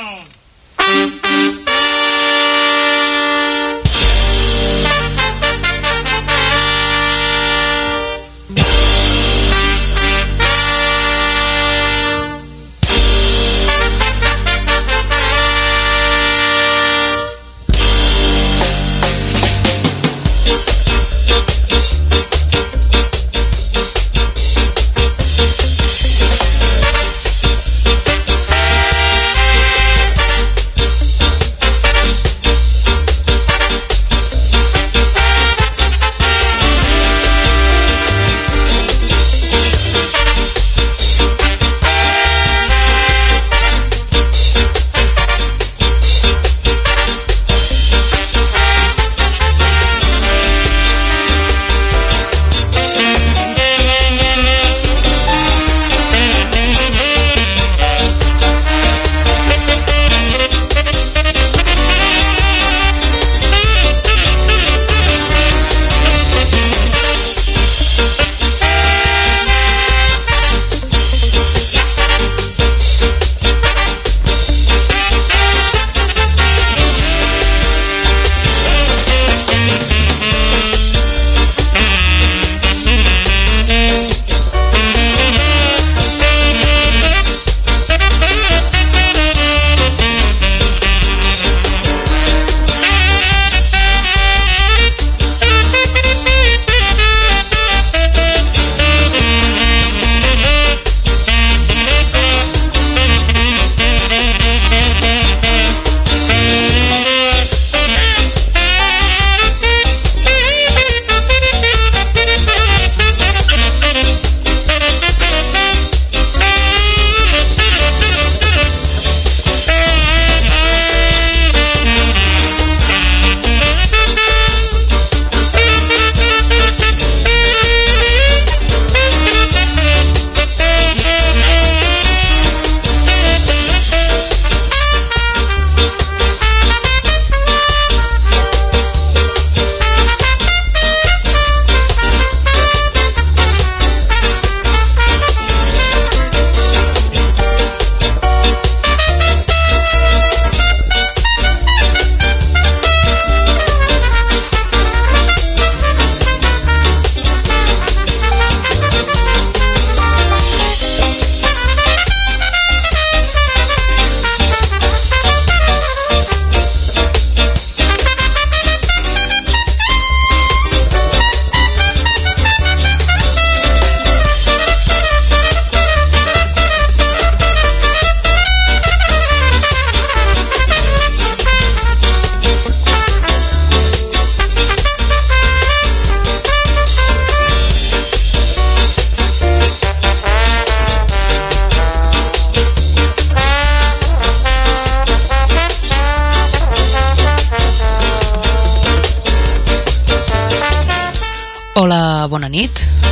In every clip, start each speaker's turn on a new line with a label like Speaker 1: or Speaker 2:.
Speaker 1: Hola, bona nit.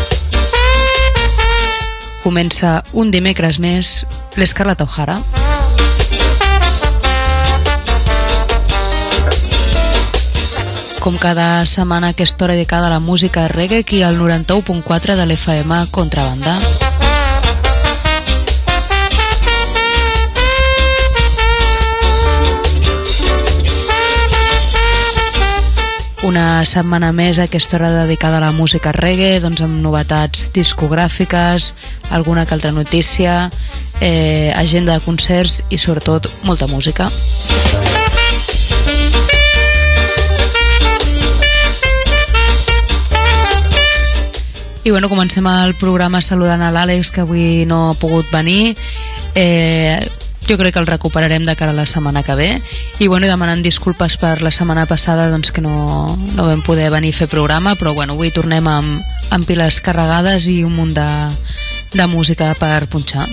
Speaker 1: Comença un dimecres més l'Escarlata O'Hara. Com cada setmana, aquesta hora dedicada a la música reggae, aquí al 91.4 de l'FM Contrabanda. Una setmana més a aquesta hora dedicada a la música reggae, doncs amb novetats discogràfiques, alguna que altra notícia, agenda de concerts i sobretot molta música. I bueno, comencem el programa saludant a l'Àlex, que avui no ha pogut venir. Jo crec que el recuperarem de cara a la setmana que ve. I bueno, demanant disculpes per la setmana passada, doncs que no vam poder venir a fer programa, però bueno, avui tornem amb piles carregades i un munt de música per punxar.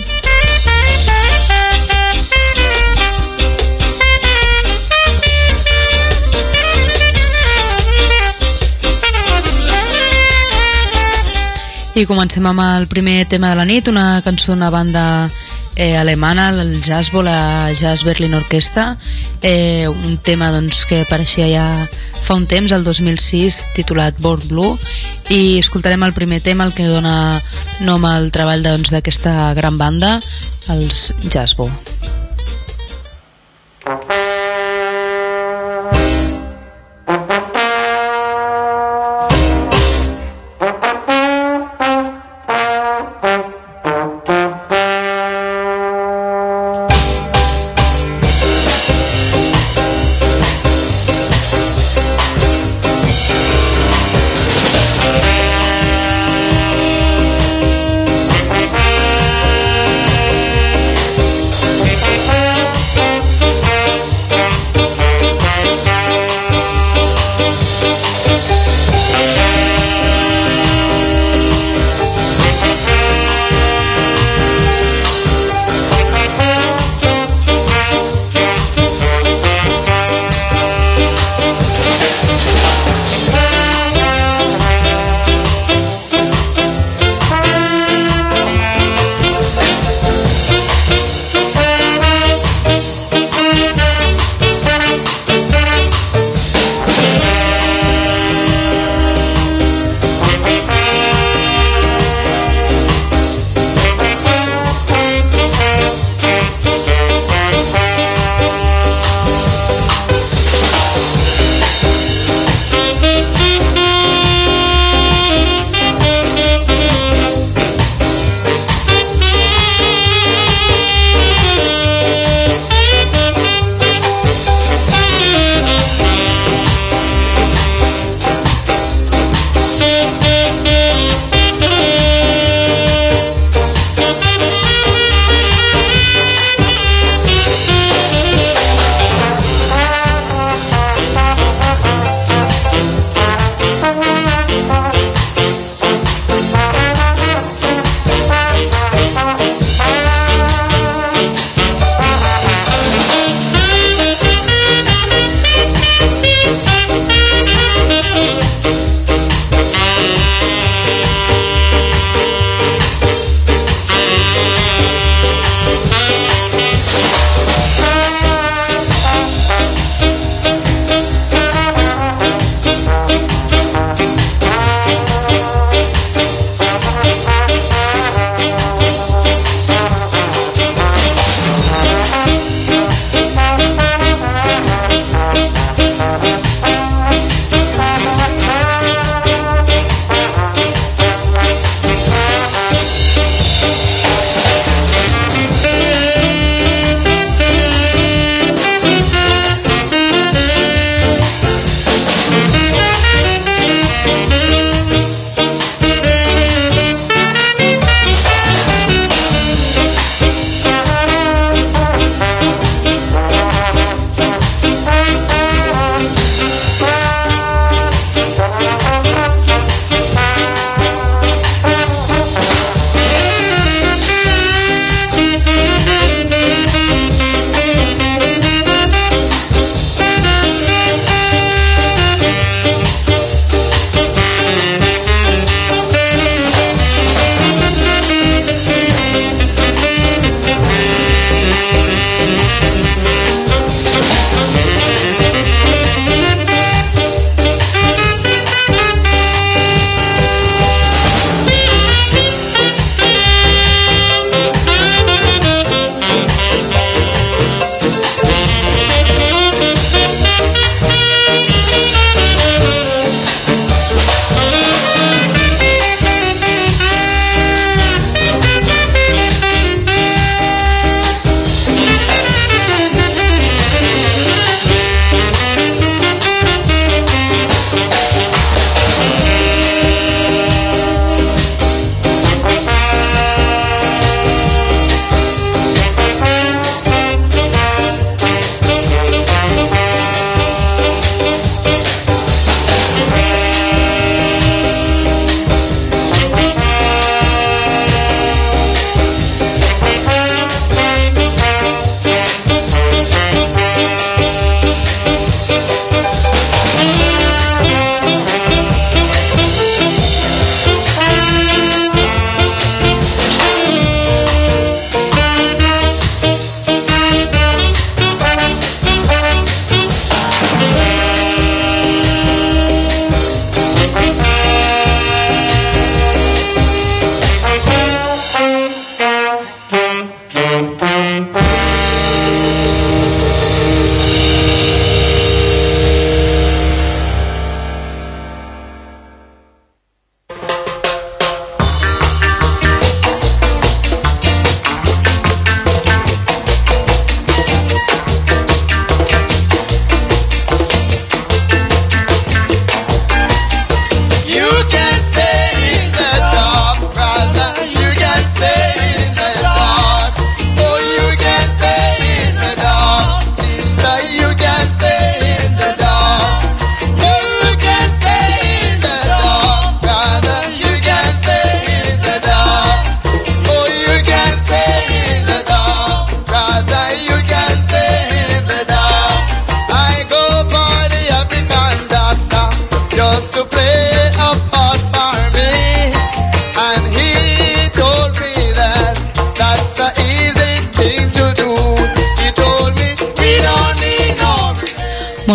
Speaker 1: I comencem amb el primer tema de la nit, una cançó d'una banda alemana, el Jazzbo, la Jazz Berlin Orchestra, un tema doncs, que apareixia ja fa un temps, el 2006, titulat Born Blue, i escoltarem el primer tema, el que dona nom al treball doncs, d'aquesta gran banda, els Jazzbo.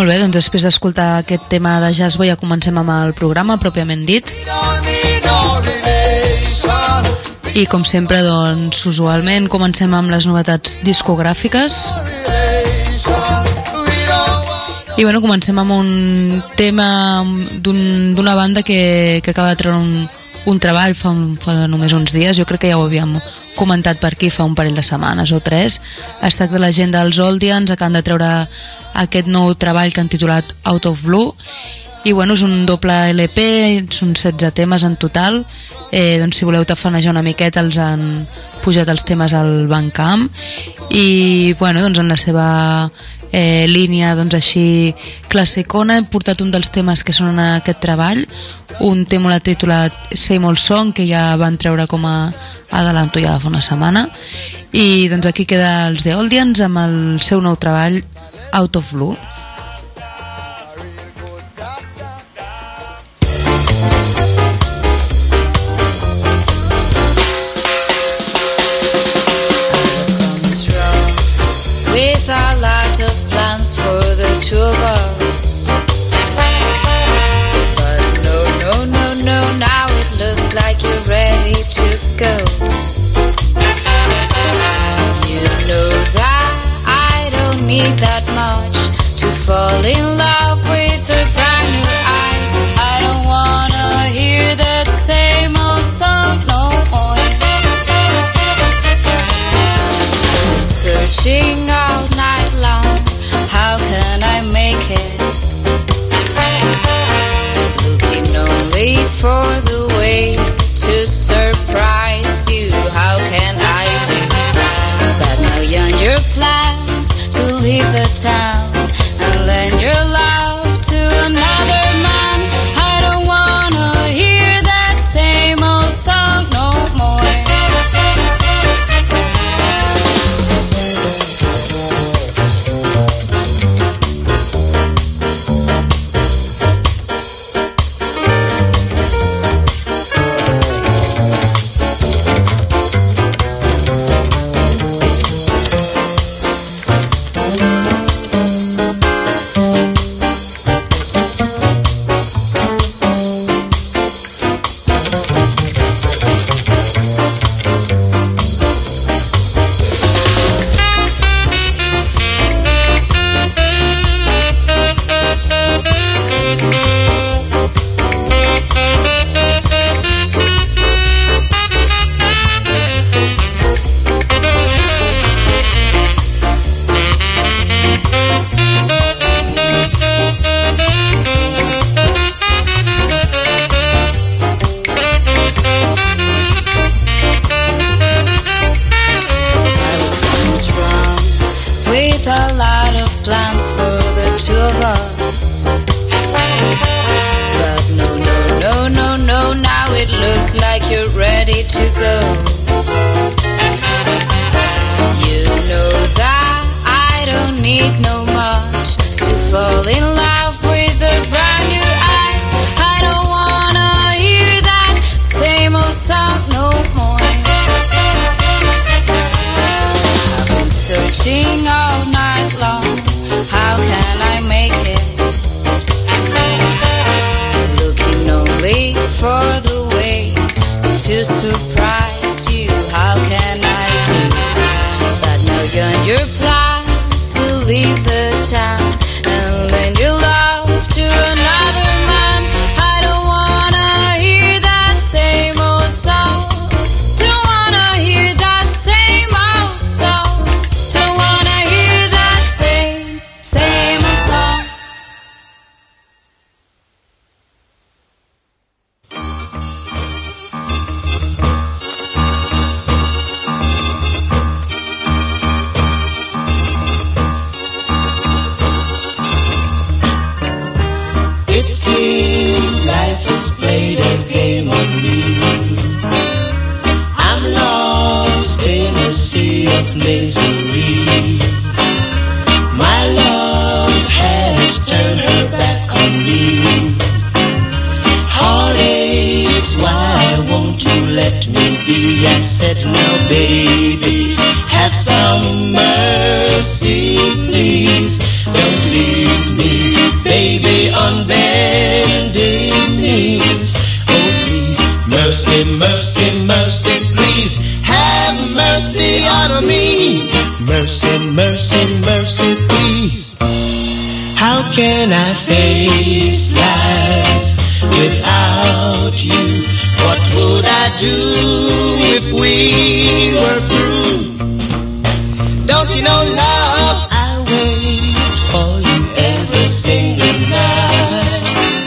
Speaker 1: Molt bé, doncs després d'escoltar aquest tema de Jazzboy ja comencem amb el programa pròpiament dit. I com sempre, doncs, usualment comencem amb les novetats discogràfiques. I bueno, comencem amb un tema d'una banda que acaba de treure un treball fa només uns dies. Jo crec que ja ho havíem comentat per aquí fa un parell de setmanes o 3. Es tracta de la gent dels Oldians, acaben de treure aquest nou treball que han titulat Out of Blue. I bueno, és un doble LP, són 16 temes en total. Doncs si voleu tafanejar una miqueta els han pujat els temes al Bandcamp. I bueno, doncs en la seva línia doncs així classicona hem portat un dels temes que són en aquest treball, un tema titulat Same Old Song, que ja van treure com a adelanto ja fa una setmana. I doncs aquí queda els The Oldians amb el seu nou treball Out of Blue.
Speaker 2: With a lot of plans for the two of us, but no, now it looks like you're ready to go. You know that I don't need that much to fall in love with the brand new eyes. I don't wanna hear that same old song no more. Searching all night long, how can I make it? Looking only for the way to surprise you. How can I do that now? You're on your plans to leave the town and lend your love to another man. I don't wanna hear that same old song no more.
Speaker 3: Mercy, please, don't leave me. on bending knees. Oh please, mercy, mercy, mercy, please have mercy on me. Mercy, mercy, mercy, please. How can I face life without you? What would I do if we were through? Don't you know, love, I wait for you every single night,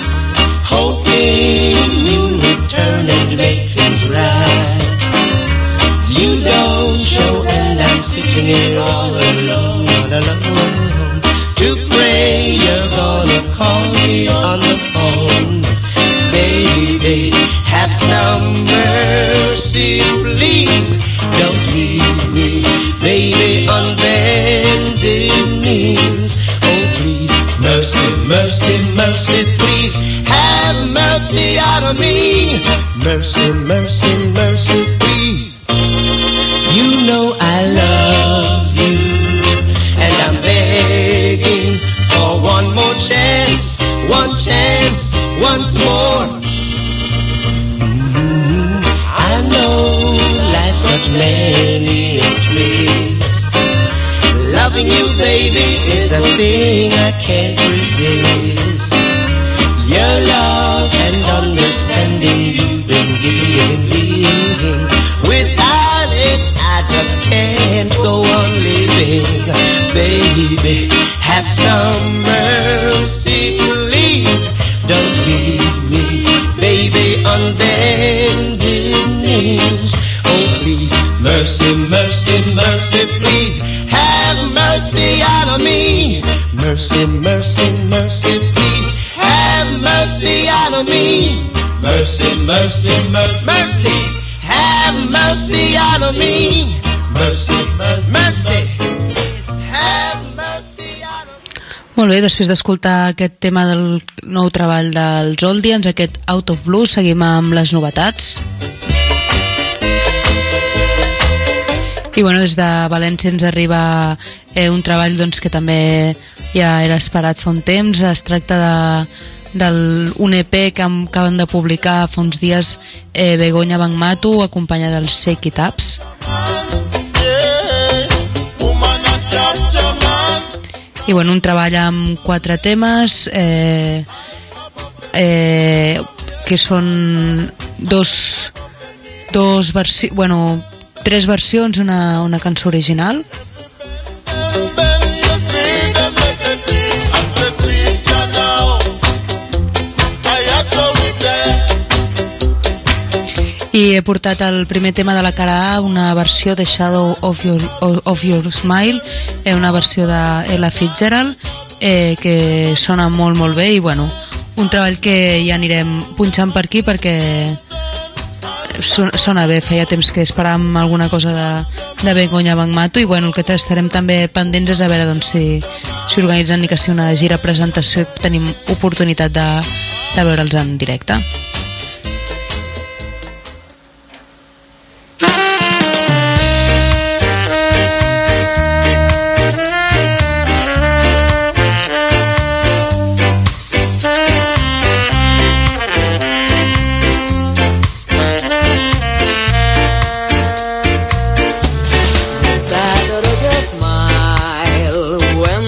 Speaker 3: hoping you'll return and make things right. You don't show and I'm sitting here all alone, alone. To pray you're gonna call me on the phone. Baby, have some mercy, please. Don't leave me, baby, on bending knees. Oh please, mercy, mercy, mercy, please have mercy on me. Mercy, mercy, mercy, please. You know I love you, and I'm begging for one more chance, once more. I know life's got many twists. Loving you, baby, is the thing I can't resist. Your love and understanding you've been giving. Without it, I just can't go on living. Baby, have some mercy, please. Don't leave me, baby, on bending knees. Oh please, mercy, mercy, mercy, please have mercy on me. Mercy, mercy, mercy, please have mercy on me. Mercy, mercy, mercy, mercy, have mercy on me. Mercy, mercy, mercy, have mercy on me.
Speaker 1: Molt bé, després d'escoltar aquest tema del nou treball dels Oldians, aquest Out of Blue, seguim amb les novetats. I bueno, des de València ens arriba un treball doncs, que també ja era esperat fa un temps. Es tracta d'un EP que acaben de publicar fa uns dies Begoña Bangmatu, acompanyada dels Shake It Ups. I bueno, un treball amb 4 temes que són tres versions, una cançó original. I he portat el primer tema de la cara A, una versió de Shadow of Your Smile, una versió de Ella Fitzgerald, que sona molt molt bé. I bueno, un treball que ja anirem punxant per aquí perquè sona bé. Feia temps que esperàvem alguna cosa de Begoña Bangmatu, i bueno, el que estarem també pendents és a veure doncs, si organitzen ni que sigui una gira presentació, tenim oportunitat de veure'ls en directe.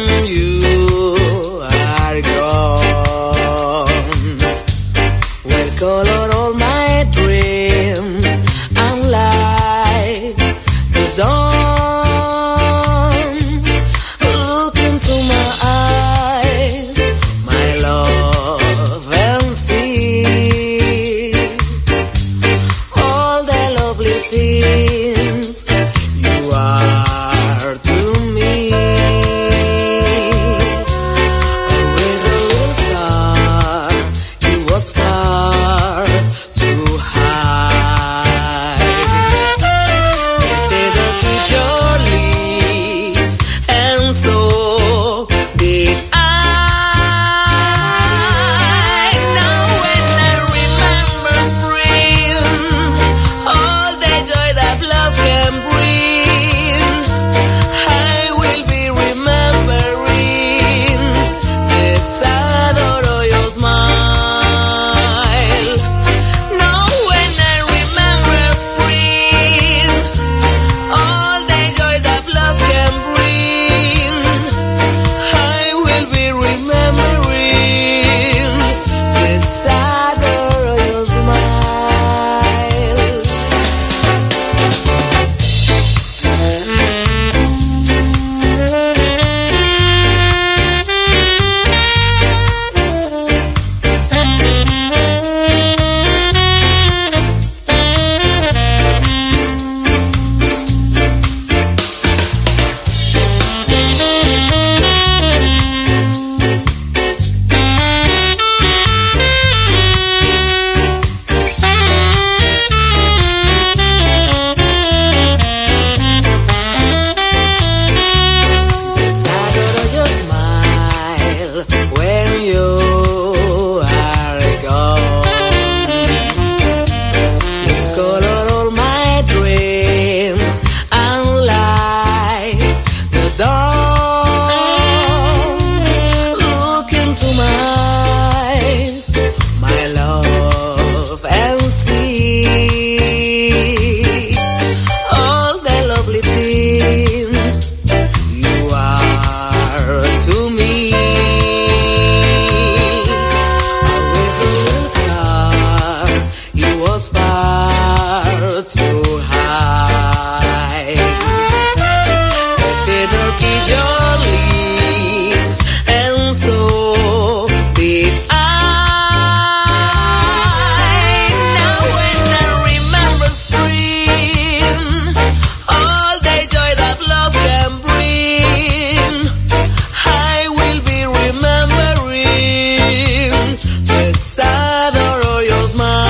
Speaker 3: Well, you are to me. Always a little star, you was far too high. The turkey your leaves, and so did I. Now when I remember spring, all the joy that love can bring, I will be remembering the sad or your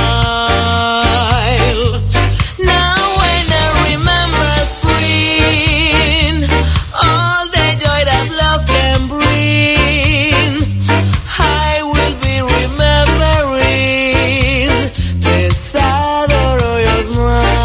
Speaker 3: smile. Now when I remember spring, all the joy that love can bring, I will be remembering the sad or your smile.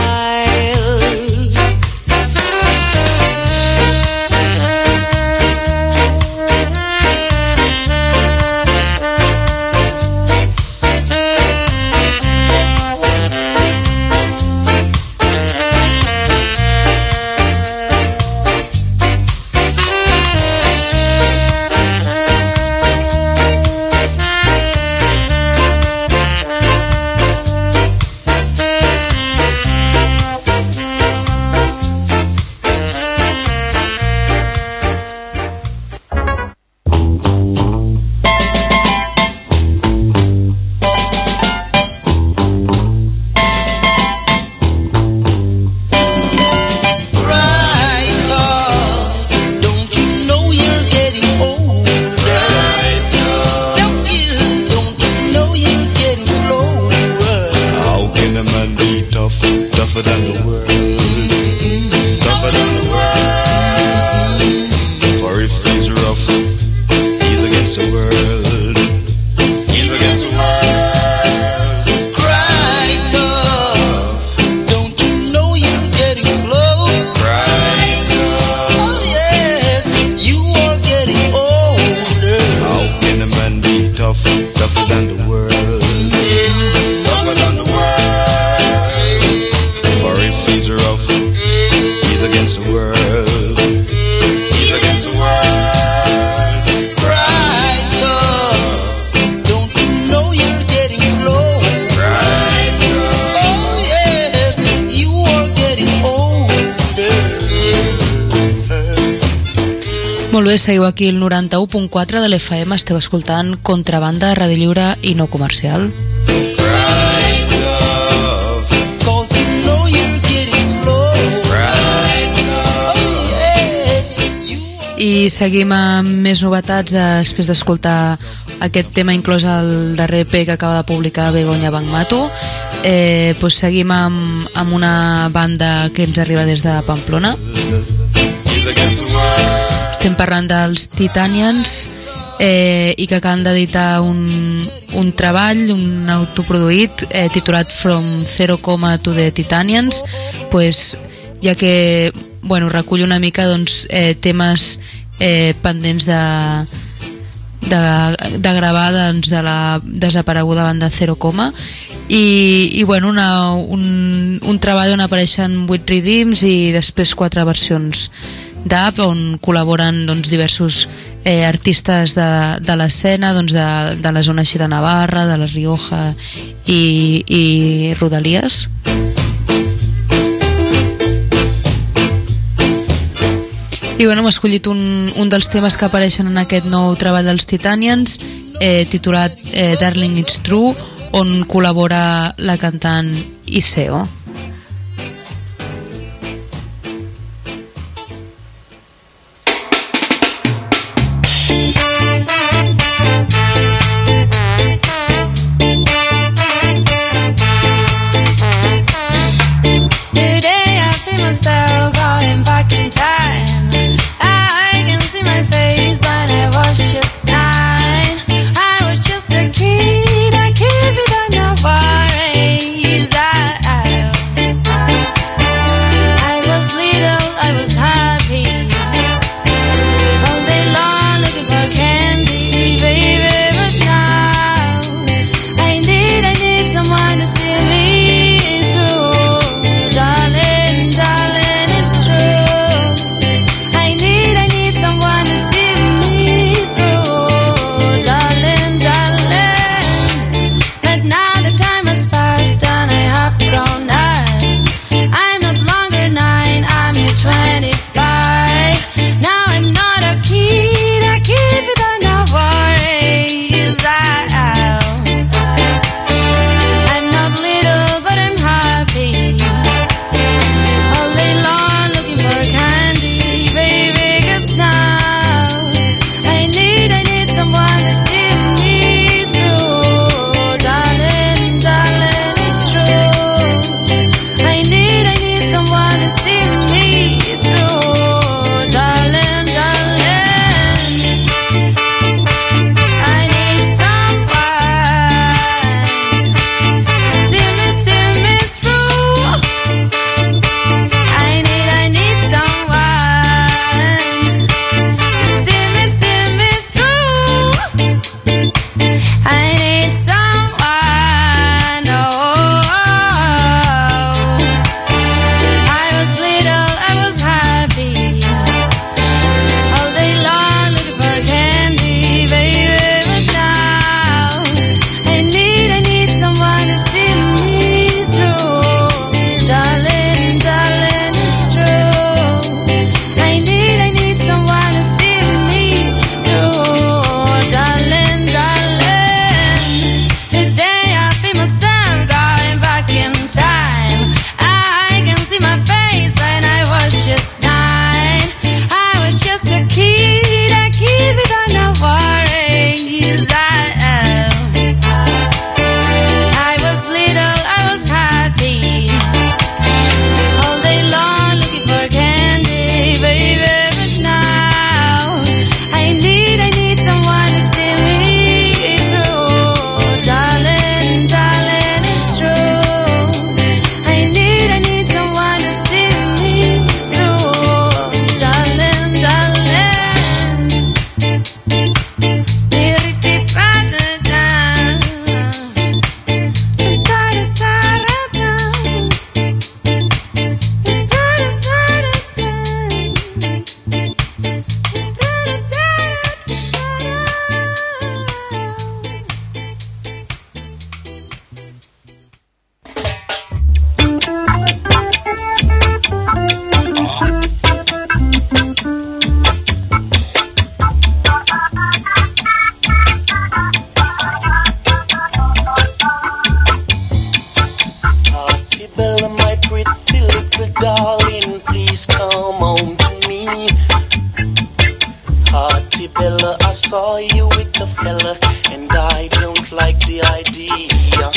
Speaker 3: Don't you know you're getting older? Don't you know you're getting slower?
Speaker 4: How can a man be tough, tougher than the world, tougher than the world? For if he's rough, he's against the world, he's against the world.
Speaker 3: Cry tough. Don't you know you're getting slow?
Speaker 4: Cry tough.
Speaker 3: Oh yes, you are getting older.
Speaker 4: How can a man be tough, tougher than the world, tougher than the world? For if he's rough, he's against the world, he's against the world.
Speaker 3: Cry tough. Don't you know you're getting slow?
Speaker 4: Cry tough.
Speaker 3: Oh yes, you are getting older.
Speaker 1: Molt bé, seguiu aquí el 91.4 de l'FM, esteu escoltant Contrabanda, ràdio lliure i no comercial.
Speaker 4: Cry tough.
Speaker 3: Cause you know you're getting slow.
Speaker 4: Cry tough.
Speaker 3: Oh yes, you are.
Speaker 1: I seguim amb més novetats després d'escoltar aquest tema inclòs al darrer EP que acaba de publicar Begoña Bangmato. Pues seguim amb una banda que ens arriba des de Pamplona.
Speaker 4: He's against the world.
Speaker 1: Estem parlant dels Titanians, i que acaben d'editar un treball, un autoproduït titulat From Zero Coma to the Titanians, pues, ja que recull una mica temes pendents de gravar de la desapareguda banda Zero Coma i un treball on apareixen 8 redeems i després 4 versions d'app on col·laboren diversos artistes de l'escena de la zona així de Navarra, de la Rioja i Rodalies. I hem escollit un dels temes que apareixen en aquest nou treball dels Titanians, titulat Darling It's True, on col·labora la cantant Iseo.
Speaker 5: Today I feel myself going back in time. I can see my face when I was just 9. I was just a kid, I can't be done your worries.
Speaker 3: saw you with the fella, and I don't like the idea.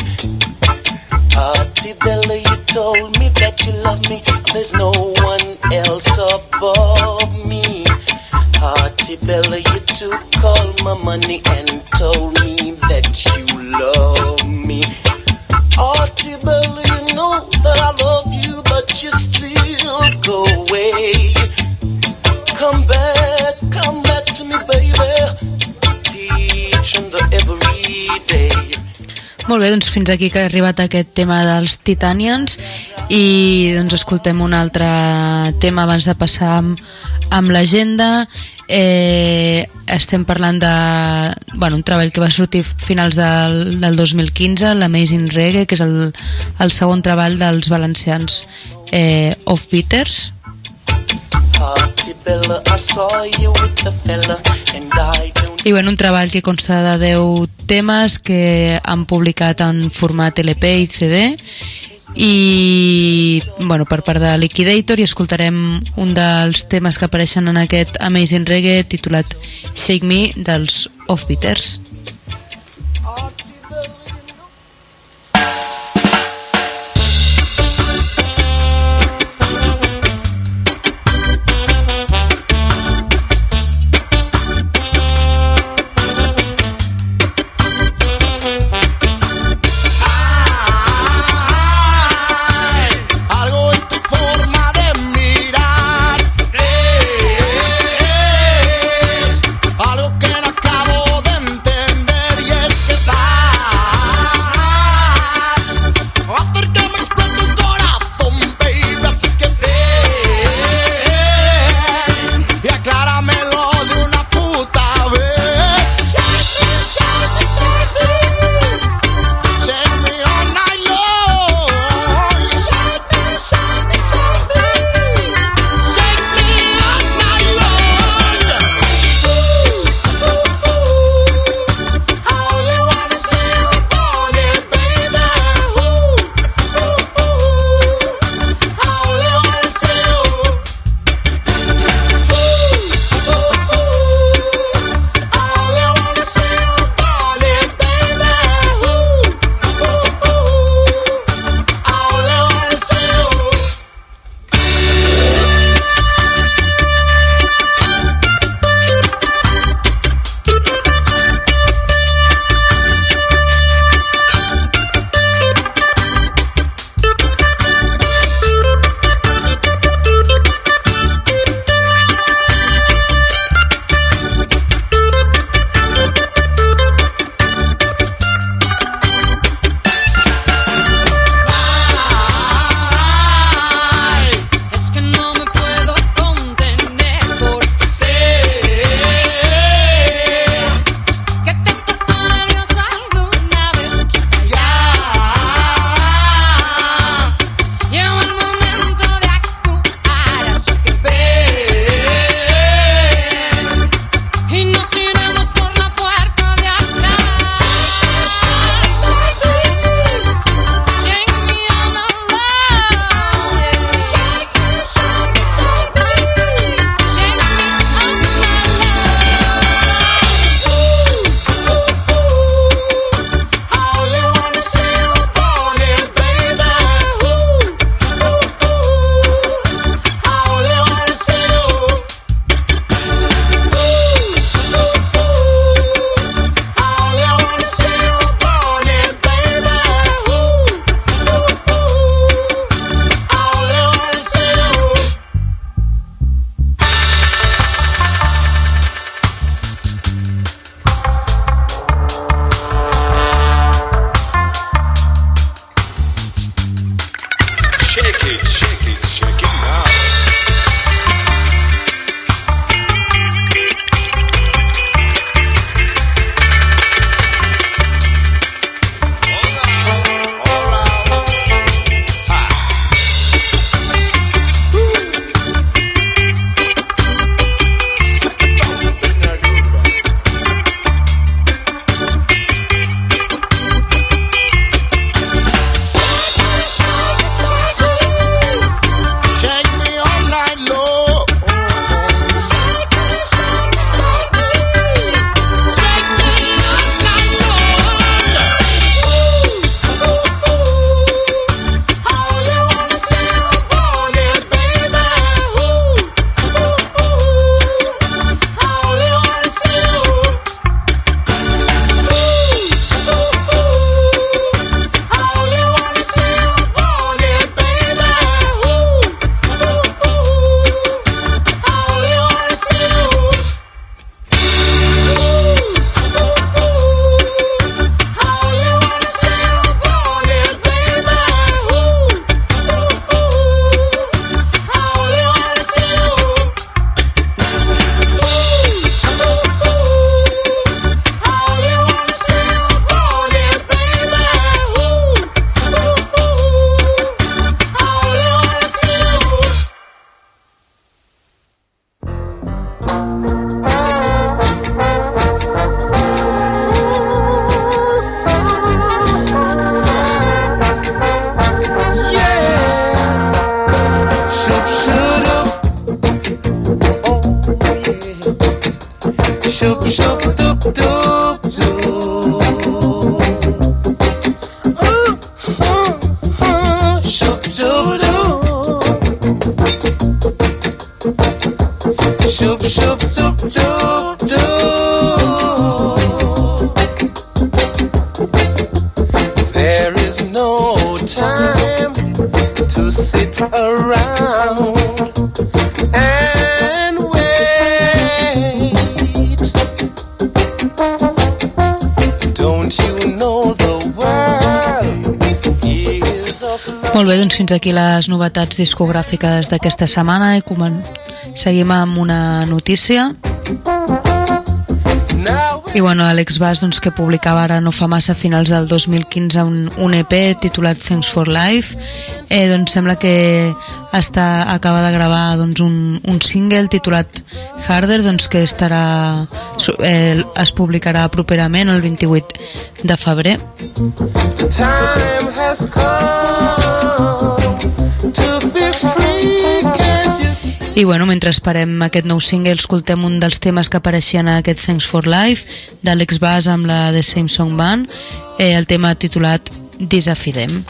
Speaker 3: Bella, you told me that you love me, there's no one else above me. Bella, you took all my money and told me that you love me. Bella, you know that I love you, but you still go away. Come back to me, baby, each and every day.
Speaker 1: Molt bé, doncs fins aquí que ha arribat aquest tema dels Titanians i doncs escoltem un altre tema abans de passar amb l'agenda. Estem parlant de un treball que va sortir finals del 2015, l'Amazing Reggae, que és el segon treball dels valencians Offbeaters. I un treball que consta de 10 temes que han publicat en format LP i CD i per part de Liquidator, i escoltarem un dels temes que apareixen en aquest Amazing Reggae titulat Shake Me dels Offbeaters.
Speaker 3: Algo que no acabo de entender, y es que There is no time to sit around and wait. Don't you know the world is of love?
Speaker 1: Molt bé, doncs fins aquí les novetats discogràfiques d'aquesta setmana i seguim amb una notícia. I bueno, Alex Bass, doncs, que publicava ara no fa massa, a finals del 2015, un EP titulat Thanks for Life, doncs sembla que acaba de gravar doncs, un single titulat Harder, doncs, que es publicarà properament el 28 de febrer.
Speaker 3: The time has come to be free, can't you see?
Speaker 1: I bueno, mentre esperem aquest nou single, escoltem un dels temes que apareixien a aquest Thanks for Life d'Alex Bass amb la The Same Song Band, el tema titulat Desafidem.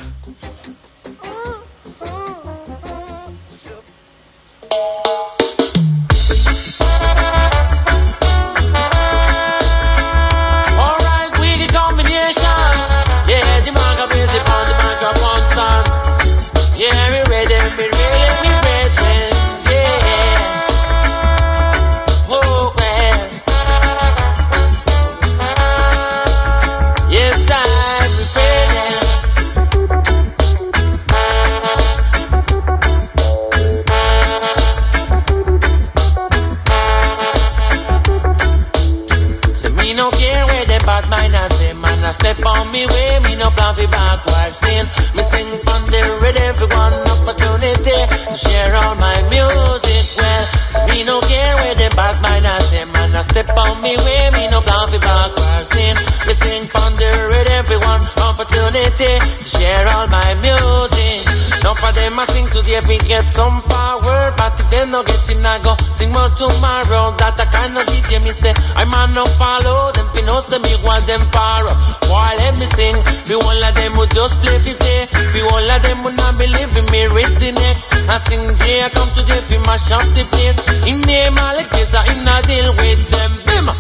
Speaker 6: Alright, wicked combination. Yeah, the manga busy on the microphone sound. Yeah, we ready. Step on me way, me no plan for backward sin. Me sing on the rhythm, everyone opportunity to share all my music well. So me no care where the bad mind I say, man. I step on me way, me no plan for backward sin. Me sing on the rhythm, everyone opportunity to share all my music. None of them I sing today, we get some power, but if they no get in, I go sing more tomorrow. That I kind of DJ me say, I man no follow them, fi no say me want them far up. Why let me sing? Fi all of them who just play fi play. Fi all of them who not believe in me read the next. I sing J, I come today fi mash up the place. In name Alex Bass, I not deal with them. Bim.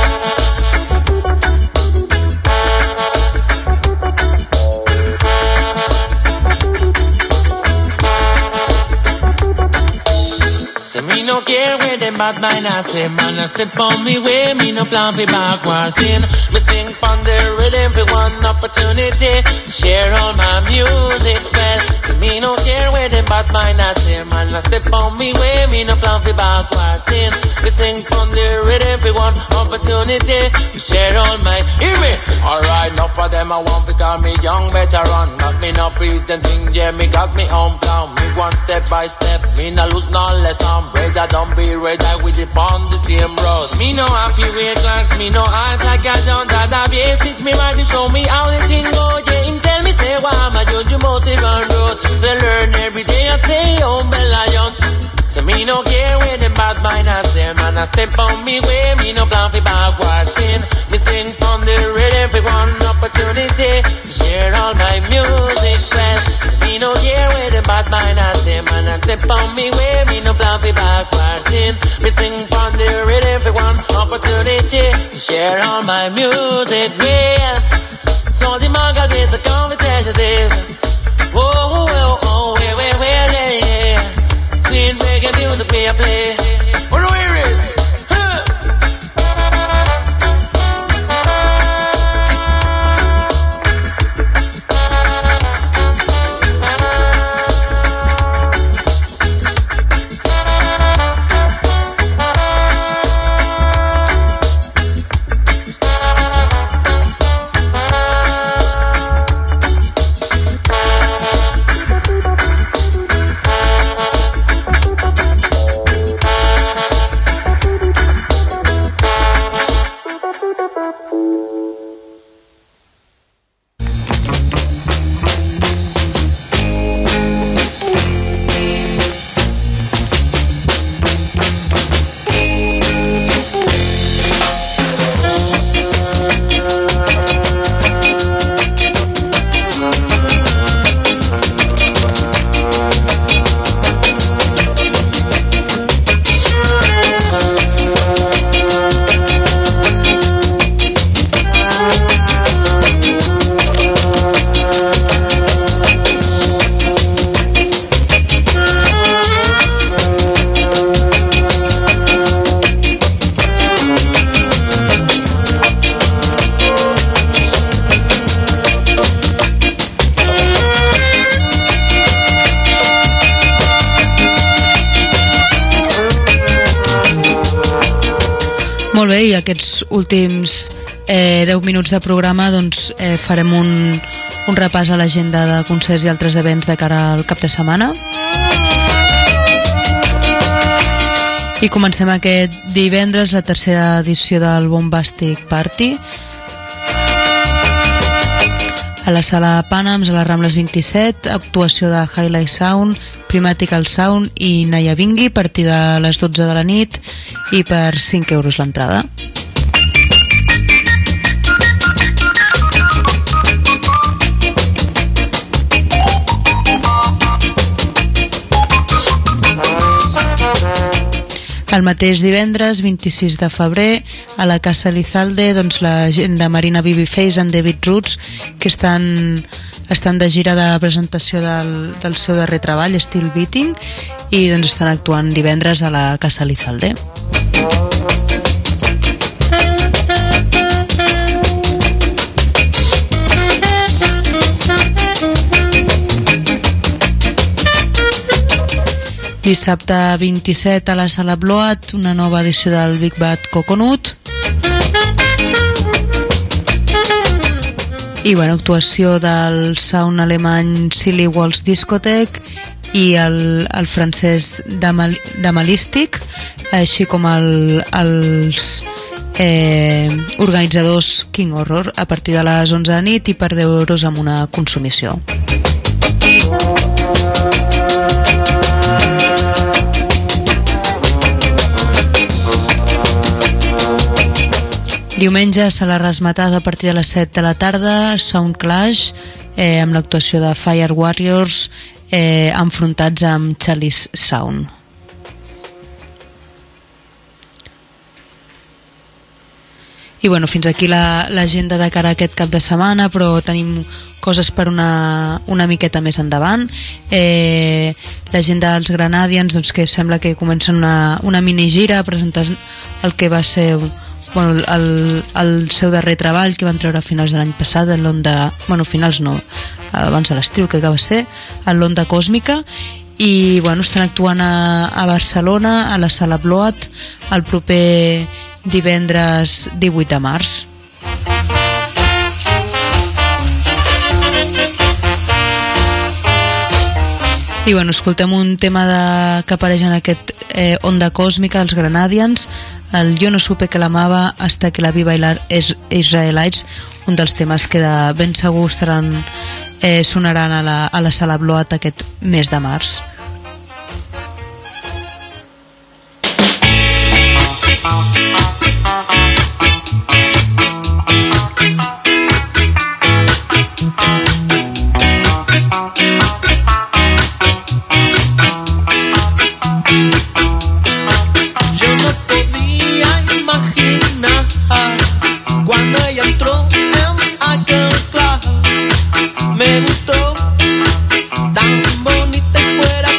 Speaker 6: Say me no care where them bad mind I say, man, I step on me way, me no plan for backwards in. Me sing on the rhythm for one opportunity to share all my music well. Say me no care where them bad mind I say, man, I step on me way, me no plan for backwards in. Me sing on the rhythm for one opportunity to share all my, hear me? Alright, enough of them I want because me young veteran, got me no breathing thing, yeah, me got me own plan. Me one step by step, me no lose no lesson. Brother, don't be red, I with it on the same road. Me no have to wear clocks, me no heart, I got down that I basic. Me right him show me how the thing go. Yeah, him tell me say why I'm a judge, you must see on road. So learn every day, I say home lion. So me no care where the bad mind I say, man, I step on me way, me no plan for backwards sin. Me sing on the rhythm for one opportunity to share all my music well. So me no care where the bad mind I say, man, I step on me way, me no plan for backwards in. Me sing on the rhythm for one opportunity to share all my music well. So the manga days, I come to tell you this. Oh, oh, oh, oh, where, yeah. Sweet reggae music play. What do we read?
Speaker 1: Molt bé, i aquests últims 10 minuts de programa doncs, farem un repàs a l'agenda de concerts i altres events de cara al cap de setmana. I comencem aquest divendres la tercera edició del Bombastic Party a la sala Panams, a les Rambles 27, actuació de Highlight Sound, Primatical Sound i Naya Vingui a partir de les 12 de la nit i per 5 euros l'entrada. El mateix divendres, 26 de febrer, a la Casa Elizalde, doncs la gent de Marina Babyface and David Roots, que estan de gira de presentació del seu darrer treball, Still Beating, i doncs estan actuant divendres a la Casa Elizalde. Dissabte 27 a la Sala Bloat, una nova edició del Big Bad Coconut. I actuació del sound alemany Silly Waltz Discotheque i el francès Damalistic, així com els organitzadors King Horror a partir de les 11 de nit i per 10 euros amb una consumició. Diumenge, sala Razzmatazz a partir de les 7 de la tarda, Sound Clash, amb l'actuació de Fire Warriors enfrontats amb Chalice Sound. I fins aquí l'agenda de cara a aquest cap de setmana, però tenim coses per una miqueta més endavant. L'agenda dels Granadians, doncs, que sembla que comencen una minigira presentant el que va ser el seu darrer treball que van treure a finals de l'any passat, finals no, abans de l'estiu, que va ser l'Onda Còsmica, i estan actuant a Barcelona, a la Sala Bloat, el proper divendres 18 de març. I escoltem un tema que apareix en aquest Onda Còsmica, els Granadians, el Jo no supe que l'amava hasta que la vi bailar Israelites, un dels temes que de ben segur sonaran a la Sala Bloat aquest mes de març.
Speaker 7: Me gustó, tan bonita y fuera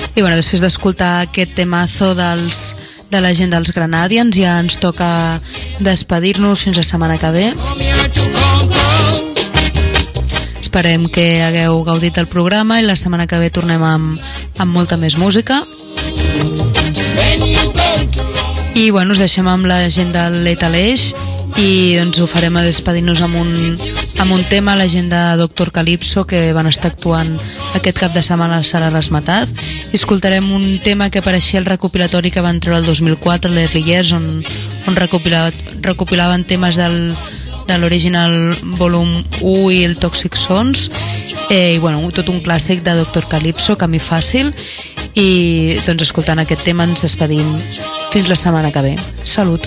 Speaker 1: I bueno, després d'escoltar aquest temazo de la gent dels Granadians, ja ens toca despedir-nos fins la setmana que ve. Esperem que hagueu gaudit del programa i la setmana que ve tornem amb molta més música. I bueno, us deixem amb la gent del Lethal Age i doncs ho farem a despedir-nos amb un tema, la gent de Dr. Calypso, que van estar actuant aquest cap de setmana a la Sala Razmataz, i escoltarem un tema que apareixia al recopilatori que van treure el 2004, l'Early Years, on recopilaven temes de l'original volum 1 i el Toxic Sons, i bueno, tot un clàssic de Dr. Calypso, Camí Fàcil, i doncs escoltant aquest tema ens despedim fins la setmana que ve. Salut!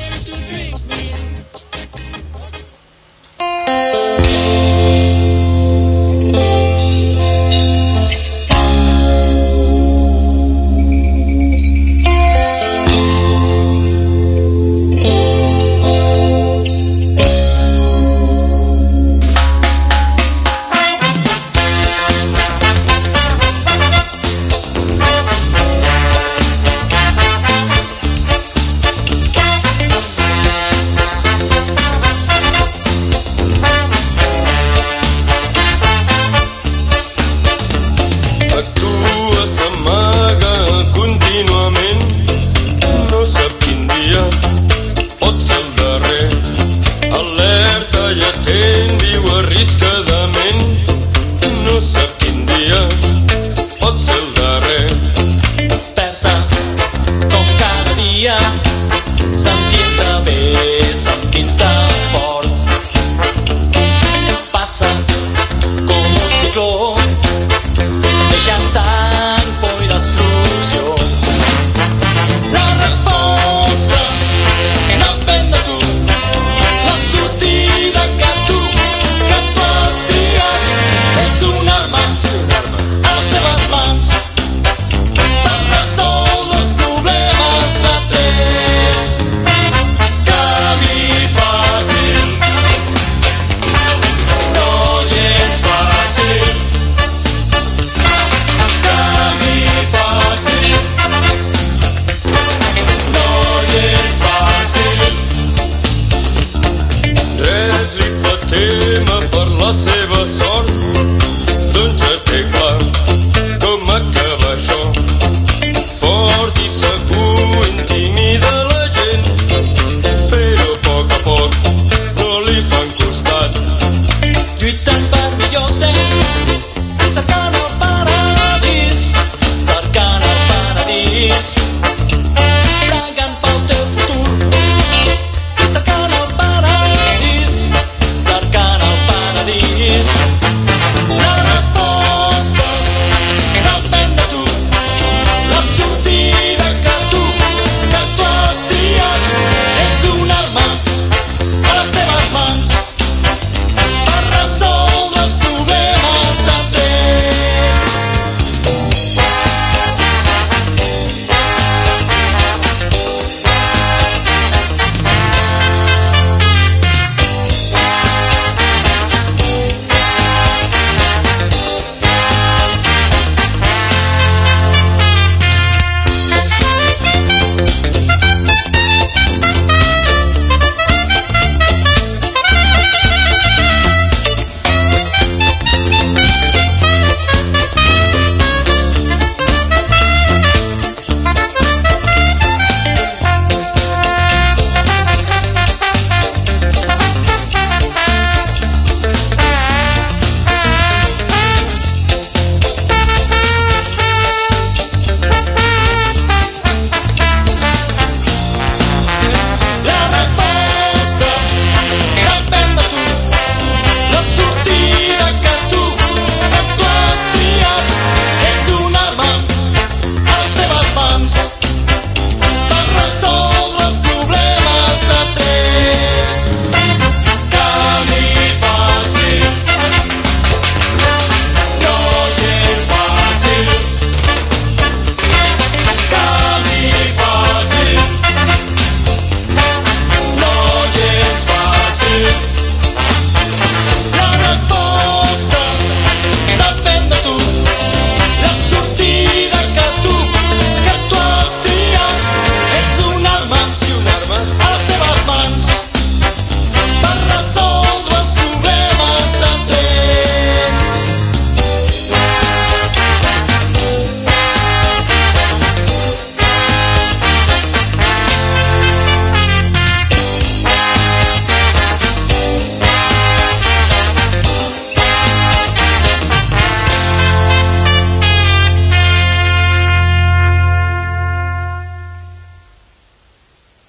Speaker 4: Tema per la seva